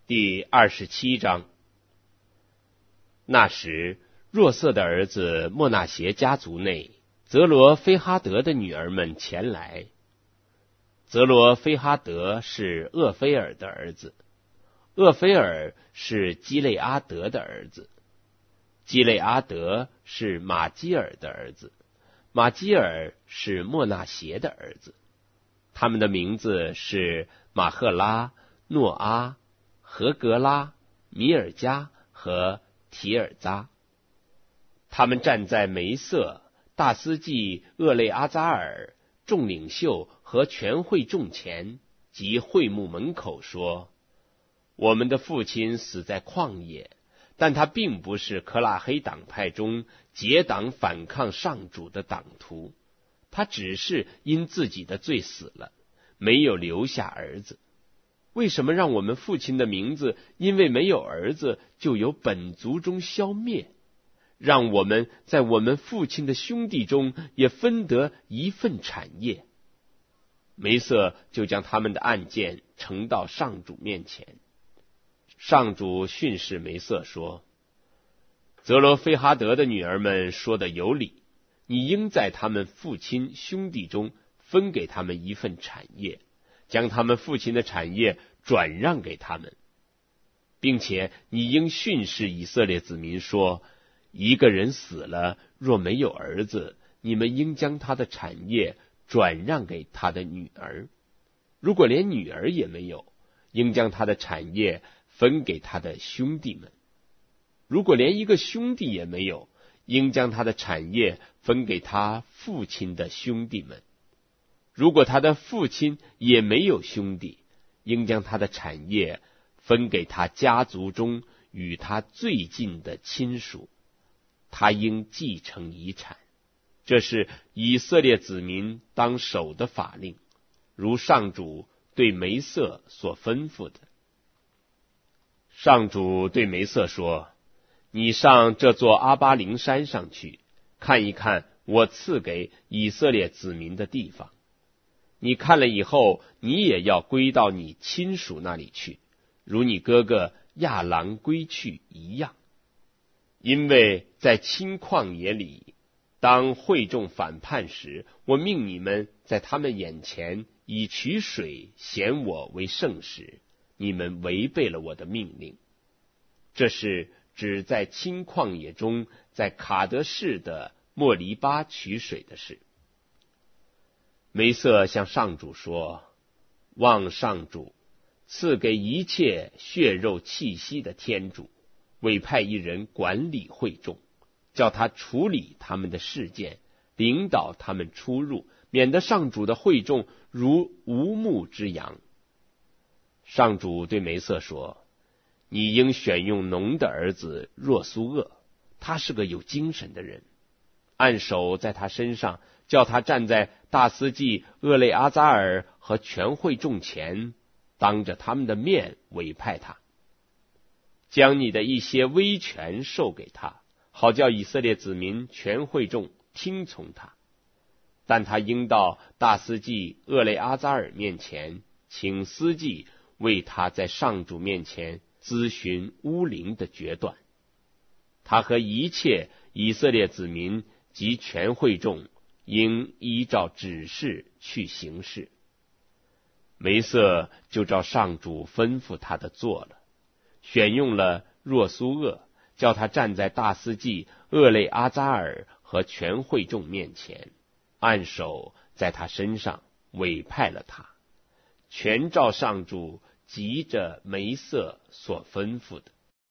第27章。那时，若瑟的儿子莫纳协家族内，泽罗菲哈德的女儿们前来。泽罗菲哈德是厄菲尔的儿子，厄菲尔是基累阿德的儿子，基累阿德是马基尔的儿子，马基尔是莫纳协的儿子。他们的名字是马赫拉、诺阿、何格拉、米尔加和提尔扎。他们站在梅瑟、大司祭厄累阿扎尔、众领袖和全会众前及会幕门口说：我们的父亲死在旷野，但他并不是可拉黑党派中结党反抗上主的党徒，他只是因自己的罪死了，没有留下儿子。为什么让我们父亲的名字因为没有儿子就由本族中消灭，让我们在我们父亲的兄弟中也分得一份产业？梅瑟就将他们的案件呈到上主面前。上主训示梅瑟说：泽罗菲哈德的女儿们说的有理，你应在他们父亲兄弟中分给他们一份产业，将他们父亲的产业转让给他们，并且你应训示以色列子民说：一个人死了，若没有儿子，你们应将他的产业转让给他的女儿；如果连女儿也没有，应将他的产业分给他的兄弟们；如果连一个兄弟也没有，应将他的产业分给他父亲的兄弟们；如果他的父亲也没有兄弟，应将他的产业分给他家族中与他最近的亲属，他应继承遗产。这是以色列子民当守的法令，如上主对梅瑟所吩咐的。上主对梅瑟说：你上这座阿巴陵山上去，看一看我赐给以色列子民的地方。你看了以后，你也要归到你亲属那里去，如你哥哥亚郎归去一样。因为在青旷野里，当会众反叛时，我命你们在他们眼前以取水显我为圣时，你们违背了我的命令。这是指在青旷野中，在卡德士的莫黎巴取水的事。梅瑟向上主说：望上主赐给一切血肉气息的天主，委派一人管理会众，叫他处理他们的事件，领导他们出入，免得上主的会众如无牧之羊。上主对梅瑟说：你应选用农的儿子若苏厄，他是个有精神的人，按手在他身上，叫他站在大司祭厄累阿扎尔和全会众前，当着他们的面委派他，将你的一些威权授给他，好叫以色列子民全会众听从他。但他应到大司祭厄累阿扎尔面前，请司祭为他在上主面前咨询乌灵的决断。他和一切以色列子民及全会众应依照指示去行事。梅瑟就照上主吩咐他的做了，选用了若苏厄，叫他站在大司祭厄累阿扎尔和全会众面前，按手在他身上，委派了他，全照上主急着梅瑟所吩咐的。